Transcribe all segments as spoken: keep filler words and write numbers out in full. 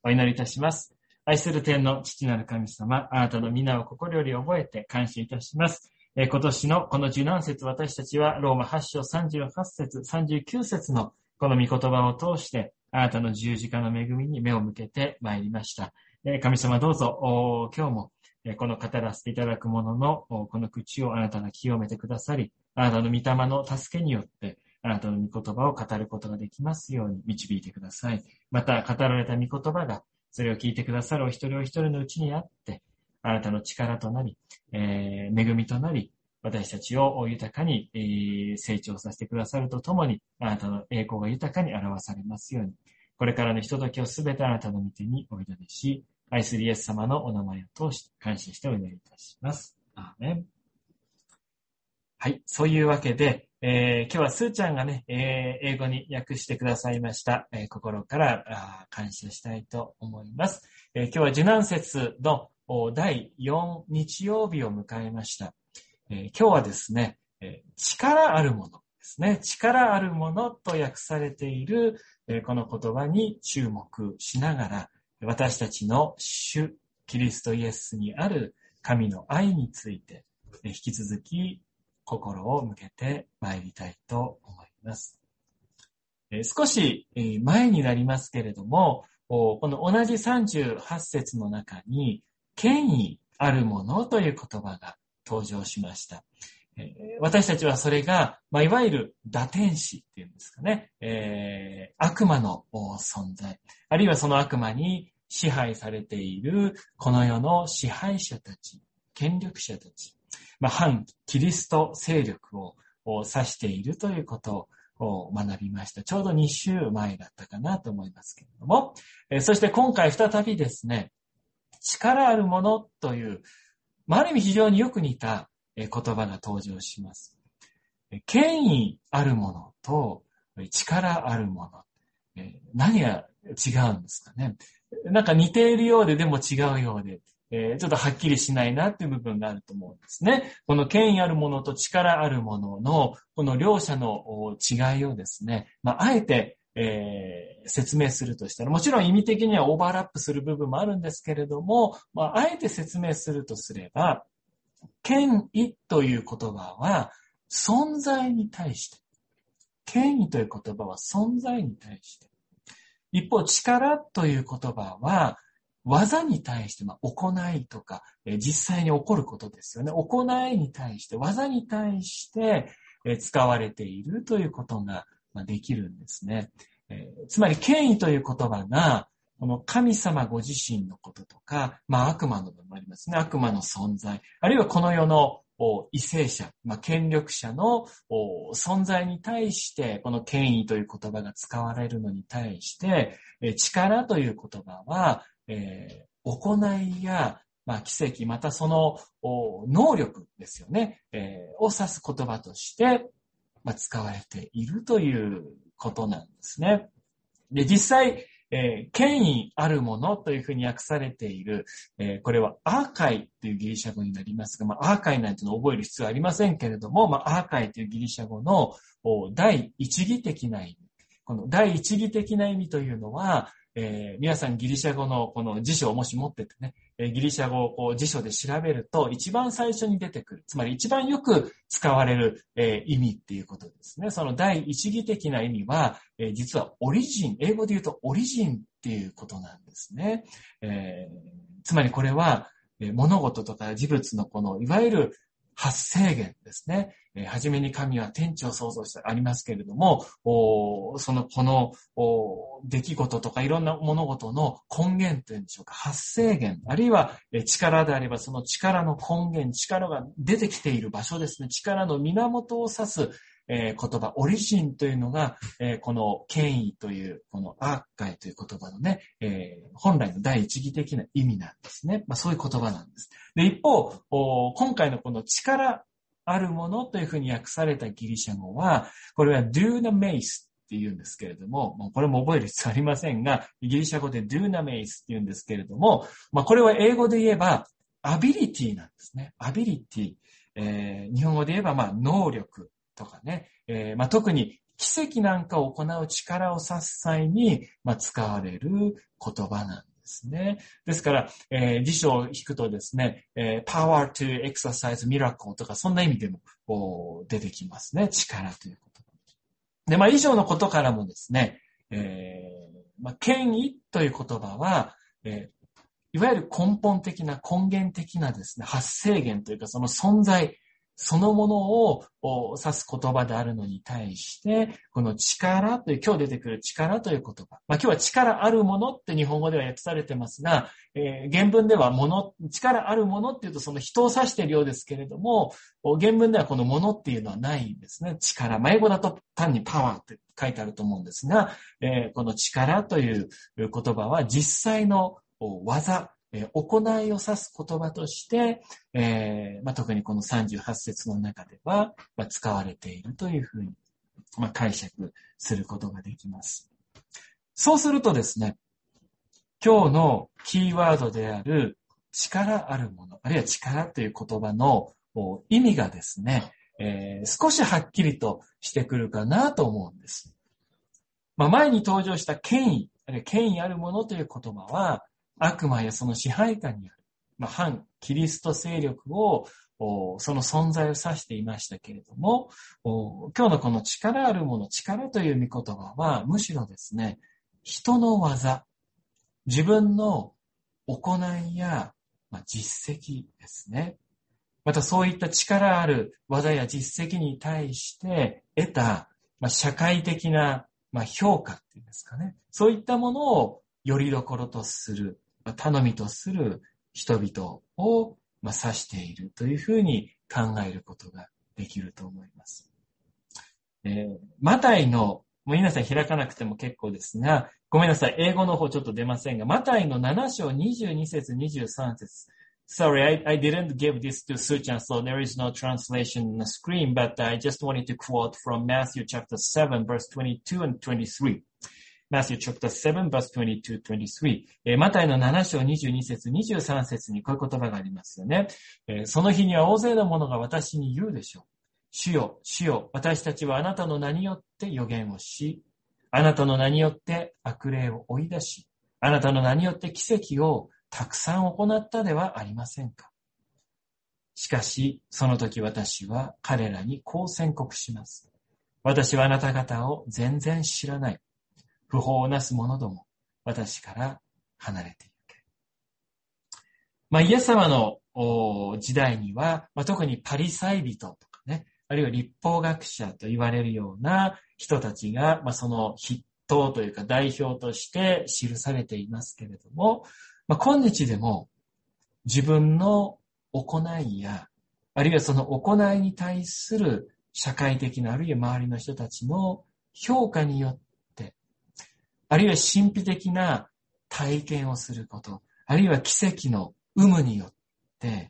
お祈りいたします。愛する天の父なる神様、あなたの皆を心より覚えて感謝いたします。えー、今年のこの受難節、私たちはローマはち章さんじゅうはち節、さんじゅうきゅう節のこの御言葉を通して、あなたの十字架の恵みに目を向けてまいりました。えー、神様どうぞ、今日もこの語らせていただくものの、この口をあなたが清めてくださり、あなたの御霊の助けによって、あなたの御言葉を語ることができますように導いてください。また、語られた御言葉が、それを聞いてくださるお一人お一人のうちにあって、あなたの力となり、えー、恵みとなり、私たちを豊かに、えー、成長させてくださるとともに、あなたの栄光が豊かに表されますように、これからのひとときをすべてあなたの御手にお委ねし、愛するイエス様のお名前を通して感謝してお祈りいたします。アーメン。はい、そういうわけで、えー、今日はスーちゃんがね、えー、英語に訳してくださいました。えー、心から感謝したいと思います。えー、今日は受難節のだいよん日曜日を迎えました。えー、今日はですね、えー、力あるものですね。力あるものと訳されている、えー、この言葉に注目しながら、私たちの主キリストイエスにある神の愛について、えー、引き続き心を向けて参りたいと思います。えー、少し前になりますけれども、この同じさんじゅうはち節の中に、権威あるものという言葉が登場しました。えー、私たちはそれが、まあ、いわゆる堕天使っていうんですかね、えー、悪魔の存在、あるいはその悪魔に支配されているこの世の支配者たち、権力者たち、まあ、反キリスト勢力を指しているということを学びました。ちょうどに週前だったかなと思いますけれども、えー、そして今回再びですね、力あるものという、まあ、ある意味非常によく似た言葉が登場します。権威あるものと力あるもの、何が違うんですかね。なんか似ているようででも違うようで、えー、ちょっとはっきりしないなっていう部分があると思うんですね。この権威あるものと力あるもののこの両者の違いをですね、まあ、あえて、えー、説明するとしたら、もちろん意味的にはオーバーラップする部分もあるんですけれども、まあ、あえて説明するとすれば、権威という言葉は存在に対して、権威という言葉は存在に対して、一方力という言葉は技に対して、まあ、行いとか、えー、実際に起こることですよね。行いに対して、技に対して、えー、使われているということが、まあ、できるんですね。えー、つまり権威という言葉が、この神様ご自身のこととか、まあ悪魔の部分もありますね。悪魔の存在。あるいはこの世の為政者、まあ権力者の存在に対して、この権威という言葉が使われるのに対して、力という言葉は、えー、行いや、まあ、奇跡、またその能力ですよね、えー、を指す言葉として、まあ、使われているということなんですね。で、実際、えー、権威あるものというふうに訳されている、えー、これはアーカイというギリシャ語になりますが、まあ、アーカイなんていうのを覚える必要はありませんけれども、まあ、アーカイというギリシャ語の第一義的な意味。この第一義的な意味というのは、えー、皆さんギリシャ語のこの辞書をもし持っててね、えー、ギリシャ語をこう辞書で調べると一番最初に出てくる。つまり一番よく使われる、えー、意味っていうことですね。その第一義的な意味は、えー、実はオリジン、英語で言うとオリジンっていうことなんですね。えー、つまりこれは、えー、物事とか事物のこのいわゆる発生源ですね。えー、はじめに神は天地を創造してありますけれども、おその、この、出来事とかいろんな物事の根源というんでしょうか、発生源、あるいは、えー、力であればその力の根源、力が出てきている場所ですね。力の源を指す、えー、言葉、オリジンというのが、えー、この権威という、このアーカイという言葉のね、えー、本来の第一義的な意味なんですね。まあそういう言葉なんです。で、一方、今回のこの力あるものというふうに訳されたギリシャ語は、これは dunamis って言うんですけれども、もうこれも覚える必要ありませんが、ギリシャ語で dunamis って言うんですけれども、まあこれは英語で言えば、アビリティなんですね。アビリティ。えー、日本語で言えば、まあ能力とかね、えー、まあ特に奇跡なんかを行う力を指す際に、まあ、使われる言葉なんでですね。ですから、えー、辞書を引くとですね、えー、power to exercise miracle とかそんな意味でも出てきますね。力ということ。で、まあ以上のことからもですね、えー、まあ権威という言葉は、えーいわゆる根本的な根源的なですね、発生源というかその存在そのものを指す言葉であるのに対して、この力という、今日出てくる力という言葉。まあ今日は力あるものって日本語では訳されてますが、えー、原文ではもの、力あるものっていうとその人を指しているようですけれども、原文ではこのものっていうのはないんですね。力。まあ英語だと単にパワーって書いてあると思うんですが、えー、この力という言葉は実際の技、行いを指す言葉として、えーまあ、特にこのさんじゅうはち節の中では、まあ、使われているというふうに、まあ、解釈することができます。そうするとですね、今日のキーワードである力あるもの、あるいは力という言葉の意味がですね、えー、少しはっきりとしてくるかなと思うんです。まあ、前に登場した権威、あるいは権威あるものという言葉は、悪魔やその支配下にある、まあ、反キリスト勢力を、その存在を指していましたけれども、今日のこの力あるもの、力という御言葉は、むしろですね、人の技、自分の行いや、まあ、実績ですね。またそういった力ある技や実績に対して得た、まあ、社会的な、まあ、評価っていうんですかね。そういったものをよりどころとする、頼みとする人々を指しているというふうに考えることができると思います。えー、マタイの、もう皆さん開かなくても結構ですが、ごめんなさい、英語の方ちょっと出ませんが、マタイのなな章にじゅうに節にじゅうさん節。Sorry, I, I didn't give this to Suchan, so there is no translation on the screen, but I just wanted to quote from Matthew chapter seven, verse twenty-two and twenty-three.Matthew chapter seven, verse twenty-two, twenty-three. えー、マタイのなな章にじゅうに節、にじゅうさん節にこういう言葉がありますよね。えー、その日には大勢の者が私に言うでしょう。主よ、主よ、私たちはあなたの名によって預言をし、あなたの名によって悪霊を追い出し、あなたの名によって奇跡をたくさん行ったではありませんか。しかし、その時私は彼らにこう宣告します。私はあなた方を全然知らない。不法をなす者ども、私から離れていけ。まあ、イエス様の時代には、まあ、特にパリサイ人とかね、あるいは律法学者と言われるような人たちが、まあ、その筆頭というか代表として記されていますけれども、まあ、今日でも自分の行いや、あるいはその行いに対する社会的な、あるいは周りの人たちの評価によって、あるいは神秘的な体験をすること、あるいは奇跡の有無によって、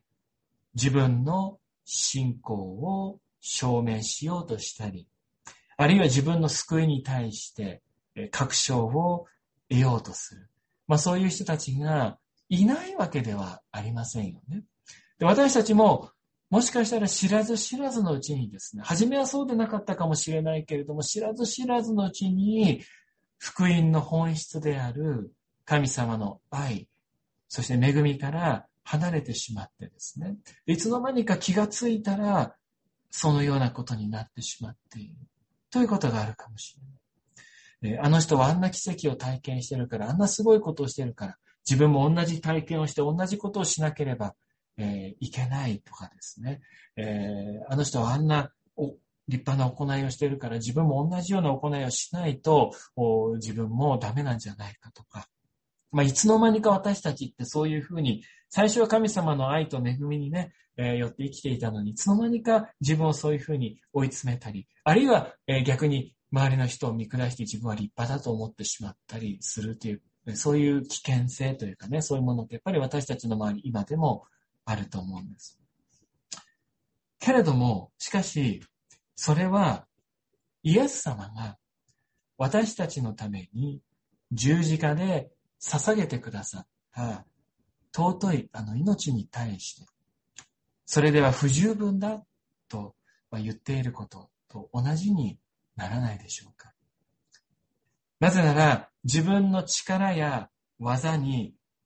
自分の信仰を証明しようとしたり、あるいは自分の救いに対して確証を得ようとする。まあそういう人たちがいないわけではありませんよね。で、私たちももしかしたら知らず知らずのうちにですね、初めはそうでなかったかもしれないけれども、知らず知らずのうちに福音の本質である神様の愛、そして恵みから離れてしまってですね、いつの間にか気がついたらそのようなことになってしまっているということがあるかもしれない。あの人はあんな奇跡を体験してるから、あんなすごいことをしてるから、自分も同じ体験をして同じことをしなければ、えー、いけないとかですね、えー、あの人はあんな立派な行いをしているから自分も同じような行いをしないと自分もダメなんじゃないかとか、まあ、いつの間にか私たちってそういうふうに最初は神様の愛と恵みにね、えー、よって生きていたのに、いつの間にか自分をそういうふうに追い詰めたり、あるいは、えー、逆に周りの人を見下して自分は立派だと思ってしまったりするという、そういう危険性というかね、そういうものってやっぱり私たちの周り今でもあると思うんです。けれども、しかし、それはイエス様が私たちのために十字架で捧げてくださった尊いあの命に対して、それでは不十分だと言っていることと同じにならないでしょうか。なぜなら自分の力や技に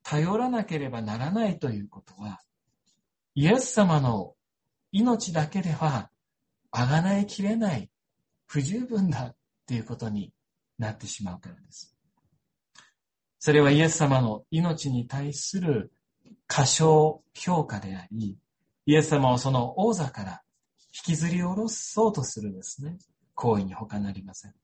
頼らなければならないということは、イエス様の命だけでは贖いきれない、不十分だっていうことになってしまうからです。それはイエス様の命に対する過小評価であり、イエス様をその王座から引きずり下ろそうとするですね、行為に他なりません。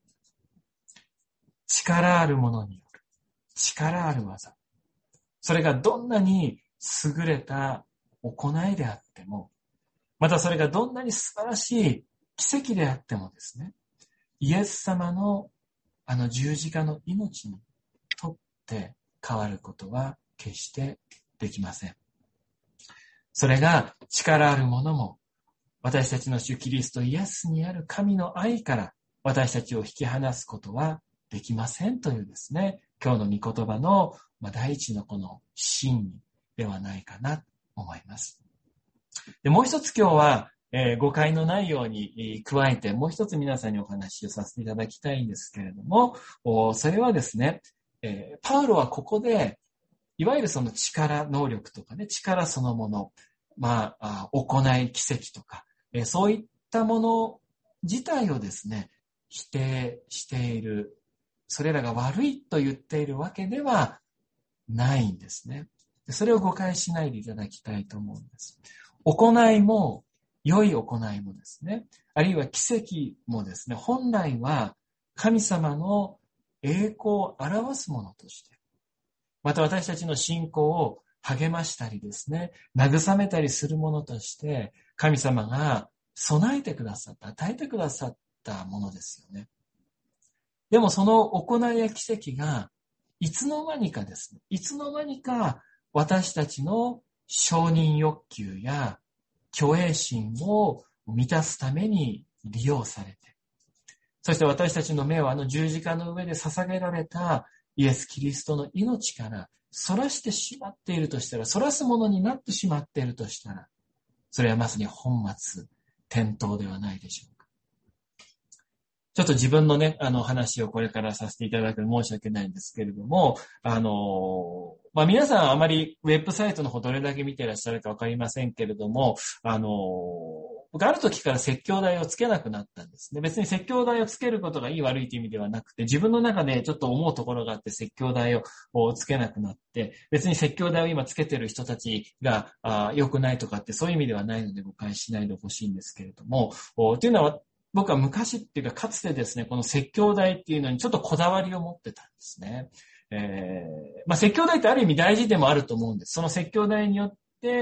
力あるものによる、力ある技。それがどんなに優れた行いであっても、またそれがどんなに素晴らしい奇跡であってもですね、イエス様のあの十字架の命にとって変わることは決してできません。それが力あるものも、私たちの主キリストイエスにある神の愛から私たちを引き離すことはできませんというですね、今日の御言葉の第一のこの真理ではないかなと思います。で、もう一つ今日は、えー、誤解のないように加えてもう一つ皆さんにお話をさせていただきたいんですけれども、それはですね、えー、パウロはここでいわゆるその力、能力とかね、力そのもの、まあ、行い、奇跡とか、えー、そういったもの自体をですね、否定している、それらが悪いと言っているわけではないんですね。それを誤解しないでいただきたいと思うんです。行いも、良い行いもですね、あるいは奇跡もですね、本来は神様の栄光を表すものとして、また私たちの信仰を励ましたりですね、慰めたりするものとして、神様が備えてくださった、与えてくださったものですよね。でもその行いや奇跡が、いつの間にかですね、いつの間にか私たちの承認欲求や虚栄心を満たすために利用されて、そして私たちの目をあの十字架の上で捧げられたイエス・キリストの命から逸らしてしまっているとしたら、逸らすものになってしまっているとしたら、それはまさに本末転倒ではないでしょうか。ちょっと自分のね、あの話をこれからさせていただくの申し訳ないんですけれども、あの、まあ、皆さんあまりウェブサイトの方どれだけ見ていらっしゃるかわかりませんけれども、あの、僕ある時から説教題をつけなくなったんですね。別に説教題をつけることがいい悪いという意味ではなくて、自分の中でちょっと思うところがあって説教題をつけなくなって、別に説教題を今つけてる人たちが良くないとかってそういう意味ではないので誤解しないでほしいんですけれども、というのは僕は昔っていうかかつてですね、この説教題っていうのにちょっとこだわりを持ってたんですね。えー、まあ説教題ってある意味大事でもあると思うんです。その説教題によって、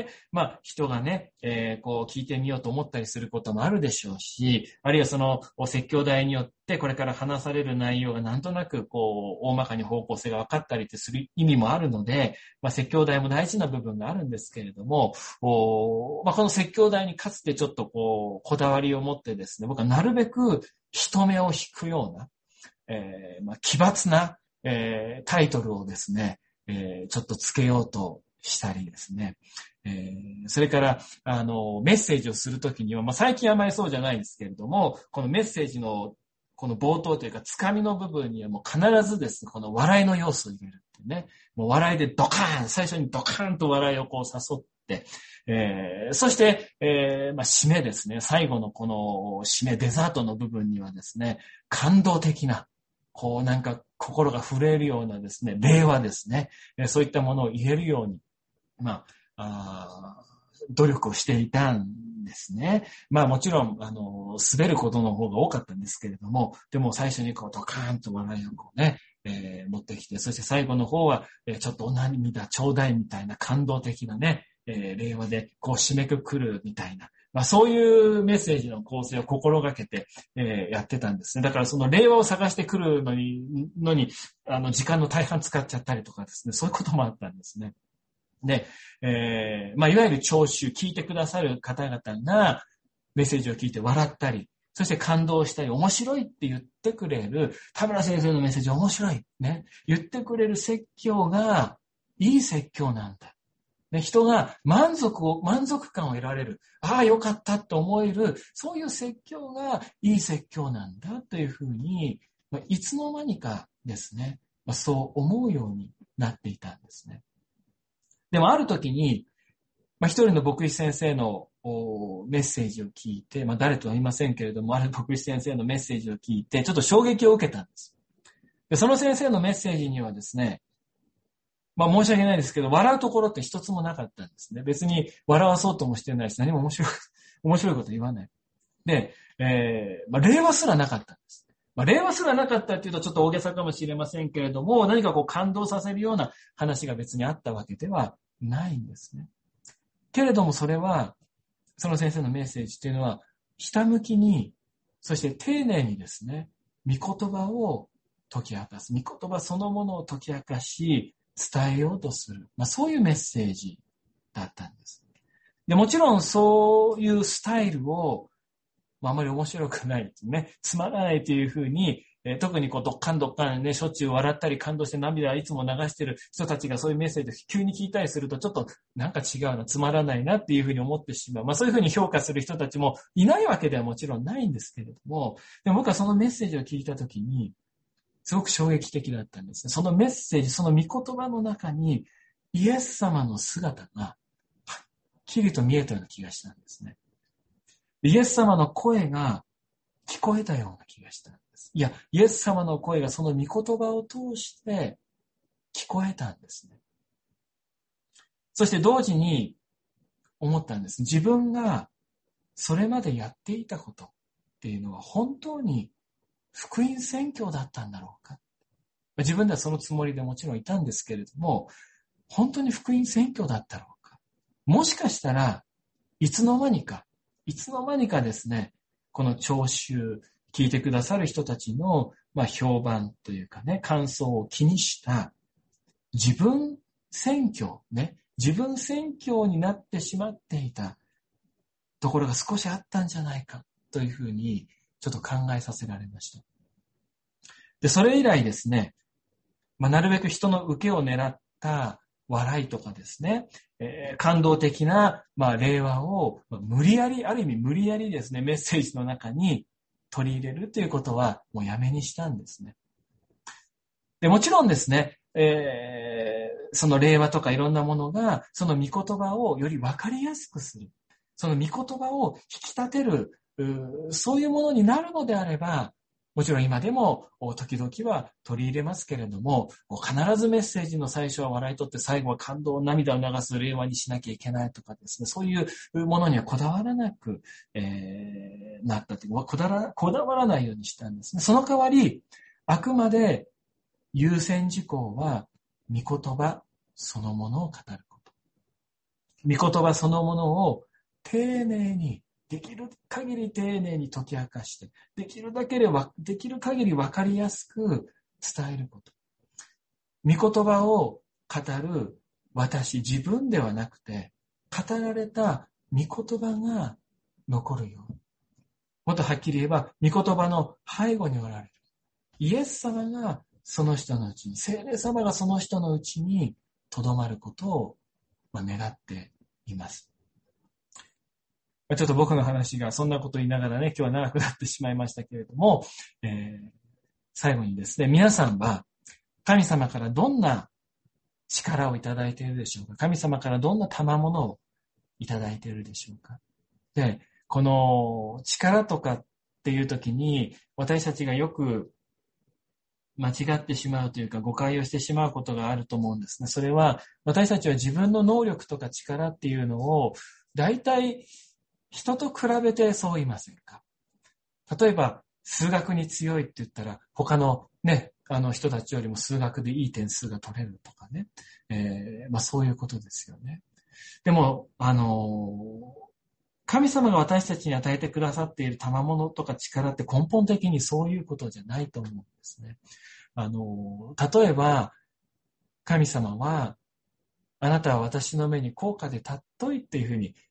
まあ人がね、えー、こう聞いてみようと思ったりすることもあるでしょうし、あるいはその説教題によってこれから話される内容がなんとなくこう大まかに方向性が分かったりってする意味もあるので、まあ説教題も大事な部分があるんですけれども、おまあこの説教題にかつてちょっとこうこだわりを持ってですね、僕はなるべく人目を引くような、えー、まあ奇抜なえー、タイトルをですね、えー、ちょっとつけようとしたりですね、えー、それからあのメッセージをするときには、まあ、最近あまりそうじゃないんですけれども、このメッセージのこの冒頭というかつかみの部分にはもう必ずですね、この笑いの要素を入れるってね、もう笑いでドカーン、最初にドカーンと笑いをこう誘って、えー、そして、えーまあ、締めですね、最後のこの締めデザートの部分にはですね、感動的なこうなんか心が震えるようなですね、令和ですね、そういったものを入れるように、まあ、あ努力をしていたんですね。まあもちろん、あの、滑ることの方が多かったんですけれども、でも最初にこうドカーンと笑いをこうね、えー、持ってきて、そして最後の方は、えー、ちょっとお涙ちょうだいみたいな感動的なね、えー、令和でこう締めくくるみたいな、まあそういうメッセージの構成を心がけて、えー、やってたんですね。だからその令和を探してくるのに、のに、あの時間の大半使っちゃったりとかですね、そういうこともあったんですね。で、えー、まあいわゆる聴衆、聞いてくださる方々がメッセージを聞いて笑ったり、そして感動したり、面白いって言ってくれる、田村先生のメッセージ面白い、ね、言ってくれる説教がいい説教なんだ。ね、人が満足を、満足感を得られる。ああ、よかったと思える。そういう説教がいい説教なんだというふうに、いつの間にかですね、そう思うようになっていたんですね。 でもある時に、まあ、一人の牧師先生のメッセージを聞いて、まあ、誰とは言いませんけれども、ある牧師先生のメッセージを聞いて、ちょっと衝撃を受けたんです。で、その先生のメッセージにはですね、まあ申し訳ないですけど、笑うところって一つもなかったんですね。別に笑わそうともしてないし、何も面白い、面白いこと言わない。で、えー、まあ令和すらなかったんです。まあ令和すらなかったっていうとちょっと大げさかもしれませんけれども、何かこう感動させるような話が別にあったわけではないんですね。けれどもそれは、その先生のメッセージっていうのは、ひたむきに、そして丁寧にですね、御言葉を解き明かす。御言葉そのものを解き明かし、伝えようとする。まあ、そういうメッセージだったんです。で、もちろんそういうスタイルを、まあ、あまり面白くないね、つまらないというふうに、えー、特にこう、どっかんどっかんね、しょっちゅう笑ったり感動して涙いつも流してる人たちがそういうメッセージを急に聞いたりすると、ちょっとなんか違うな、つまらないなっていうふうに思ってしまう。まあそういうふうに評価する人たちもいないわけではもちろんないんですけれども、でも僕はそのメッセージを聞いたときに、すごく衝撃的だったんですね。そのメッセージ、その御言葉の中に、イエス様の姿が、はっきりと見えたような気がしたんですね。イエス様の声が聞こえたような気がしたんです。いや、イエス様の声がその御言葉を通して聞こえたんですね。そして同時に思ったんです。自分がそれまでやっていたことっていうのは本当に福音宣教だったんだろうか。自分ではそのつもりでもちろんいたんですけれども、本当に福音宣教だったろうか。もしかしたらいつの間にか、いつの間にかですね、この聴衆、聞いてくださる人たちの、まあ、評判というかね、感想を気にした自分宣教、ね、自分宣教になってしまっていたところが少しあったんじゃないかというふうにちょっと考えさせられました。で、それ以来ですね、まあ、なるべく人の受けを狙った笑いとかですね、えー、感動的な、まあ、令和を、まあ、無理やり、ある意味無理やりですね、メッセージの中に取り入れるということはもうやめにしたんですね。で、もちろんですね、えー、その令和とかいろんなものが、その御言葉をより分かりやすくする。その御言葉を引き立てる、そういうものになるのであれば、もちろん今でも時々は取り入れますけれども、必ずメッセージの最初は笑い取って最後は感動、涙を流す令和にしなきゃいけないとかですね、そういうものにはこだわらなく、えー、なったというか、こだわら、こだわらないようにしたんですね。その代わり、あくまで優先事項は御言葉そのものを語ること。御言葉そのものを丁寧に、できる限り丁寧に解き明かして、できるだけでは、できる限り分かりやすく伝えること。御言葉を語る私、自分ではなくて、語られた御言葉が残るように。もっとはっきり言えば、御言葉の背後におられる。イエス様がその人のうちに、聖霊様がその人のうちに留まることを願っています。ちょっと僕の話がそんなこと言いながらね、今日は長くなってしまいましたけれども、えー、最後にですね、皆さんは神様からどんな力をいただいているでしょうか？神様からどんな賜物をいただいているでしょうか？で、この力とかっていう時に私たちがよく間違ってしまうというか誤解をしてしまうことがあると思うんですね。それは私たちは自分の能力とか力っていうのを大体人と比べてそう言いませんか？例えば、数学に強いって言ったら、他のね、あの人たちよりも数学でいい点数が取れるとかね。えー、まあそういうことですよね。でも、あのー、神様が私たちに与えてくださっている賜物とか力って根本的にそういうことじゃないと思うんですね。あのー、例えば、神様は、あなたは私の目に高価で尊いっていうふうに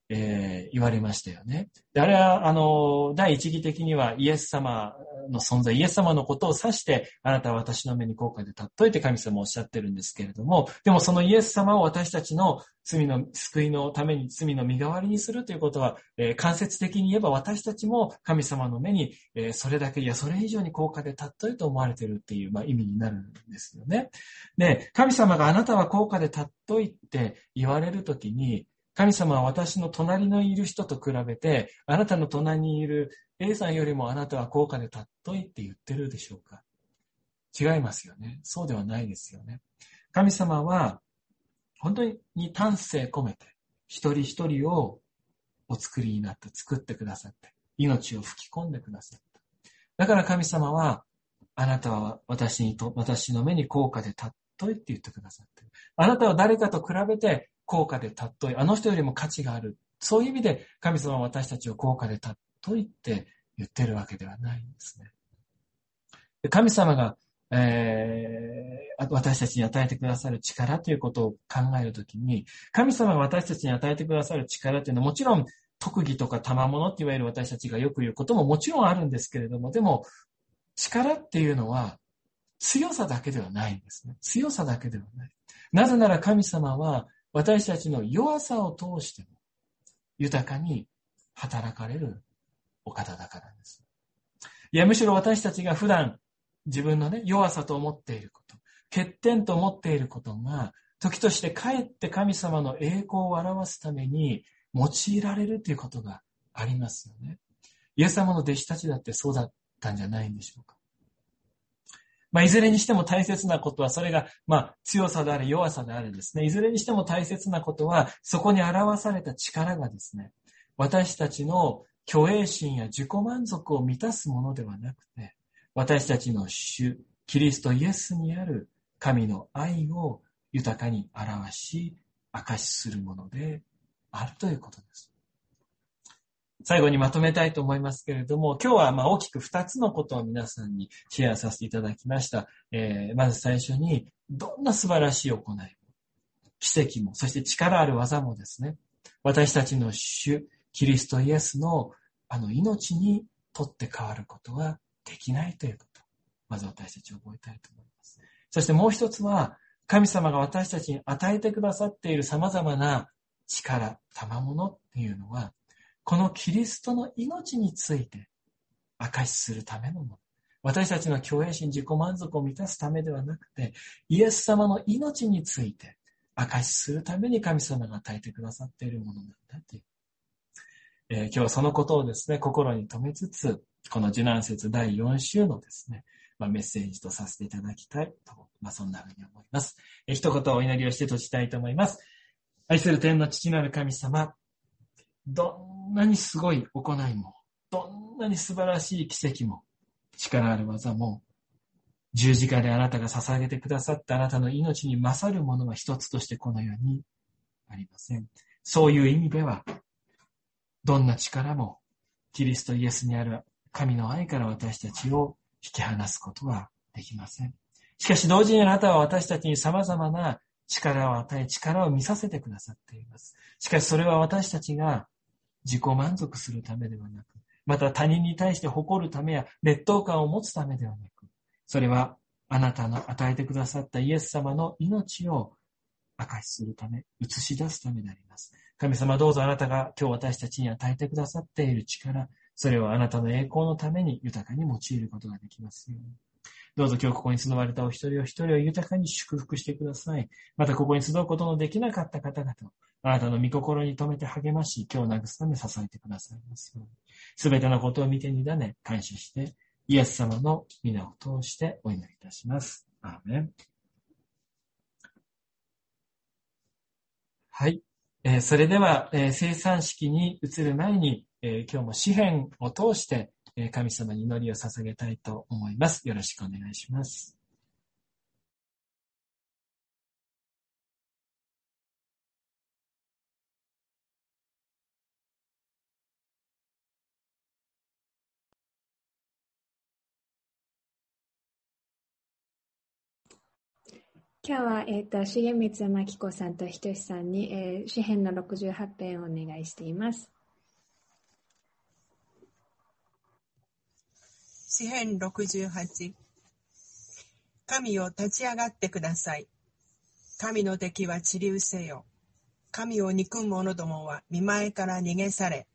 えー言われましたよね。で、あれは、あの、第一義的にはイエス様の存在、イエス様のことを指して、あなたは私の目に高価で尊いって神様おっしゃってるんですけれども、でもそのイエス様を私たちの罪の救いのために、罪の身代わりにするということは、えー間接的に言えば私たちも神様の目に、えーそれだけ、いや、それ以上に高価で尊いと思われているっていう、まあ、意味になるんですよね。で、神様があなたは高価で尊いって言われるときに、神様は私の隣のいる人と比べて、あなたの隣にいる A さんよりもあなたは高価で尊いって言ってるでしょうか？違いますよね。そうではないですよね。神様は本当に丹精込めて一人一人をお作りになって作ってくださって、命を吹き込んでくださった。だから神様は、あなたは私にと、私の目に高価で尊いって言ってくださってる。あなたは誰かと比べて高価で尊い。あの人よりも価値がある。そういう意味で神様は私たちを高価で尊いって言ってるわけではないんですね。で神様が、えー、私たちに与えてくださる力ということを考えるときに、神様が私たちに与えてくださる力というのはもちろん特技とか賜物っていわゆる私たちがよく言うことももちろんあるんですけれども、でも力っていうのは強さだけではないんですね。強さだけではない。なぜなら神様は私たちの弱さを通しても豊かに働かれるお方だからです。いや、むしろ私たちが普段自分のね、弱さと思っていること、欠点と思っていることが、時としてかえって神様の栄光を表すために用いられるということがありますよね。イエス様の弟子たちだってそうだったんじゃないんでしょうか。まあ、いずれにしても大切なことは、それが、まあ、強さであれ、弱さであれですね。いずれにしても大切なことは、そこに表された力がですね、私たちの虚栄心や自己満足を満たすものではなくて、私たちの主、キリストイエスにある神の愛を豊かに表し、証しするものであるということです。最後にまとめたいと思いますけれども、今日はまあ大きく二つのことを皆さんにシェアさせていただきました。えー、まず最初に、どんな素晴らしい行いも、奇跡も、そして力ある技もですね、私たちの主、キリストイエスのあの命にとって変わることはできないということ。まず私たち覚えたいと思います。そしてもう一つは、神様が私たちに与えてくださっている様々な力、賜物っていうのは、このキリストの命について証しするためのもの。私たちの虚栄心、自己満足を満たすためではなくて、イエス様の命について証しするために神様が与えてくださっているものなんだという。えー、今日はそのことをですね、心に留めつつ、この受難節だいよん週のですね、まあ、メッセージとさせていただきたいと、まあ、そんなふうに思います。えー、一言お祈りをして閉じたいと思います。愛する天の父なる神様、どんなにすごい行いも、どんなに素晴らしい奇跡も、力ある技も、十字架であなたが捧げてくださったあなたの命に勝るものは一つとしてこの世にありません。そういう意味では、どんな力も、キリストイエスにある神の愛から私たちを引き離すことはできません。しかし同時にあなたは私たちに様々な力を与え、力を見させてくださっています。しかしそれは私たちが自己満足するためではなく、また他人に対して誇るためや劣等感を持つためではなく、それはあなたの与えてくださったイエス様の命を証しするため、映し出すためであります。神様どうぞあなたが今日私たちに与えてくださっている力、それをあなたの栄光のために豊かに用いることができますように。どうぞ今日ここに集われたお一人お一人を豊かに祝福してください。またここに集うことのできなかった方々をあなたの御心に留めて励まし、今日慰め支えてくださいますように。すべてのことを見て委ね、感謝して、イエス様の皆を通してお祈りいたします。アーメン。はい。えー、それでは、えー、生産式に移る前に、えー、今日も詩篇を通して、えー、神様に祈りを捧げたいと思います。よろしくお願いします。 今日は、えっ、と、重光真紀子さんとひとしさんに、えー、詩編のろくじゅうはち編をお願いしています。 詩編ろくじゅうはち。神よ立ち上がってください。神の敵は散り失せよ。神を憎む者どもは見前から逃げ去れ。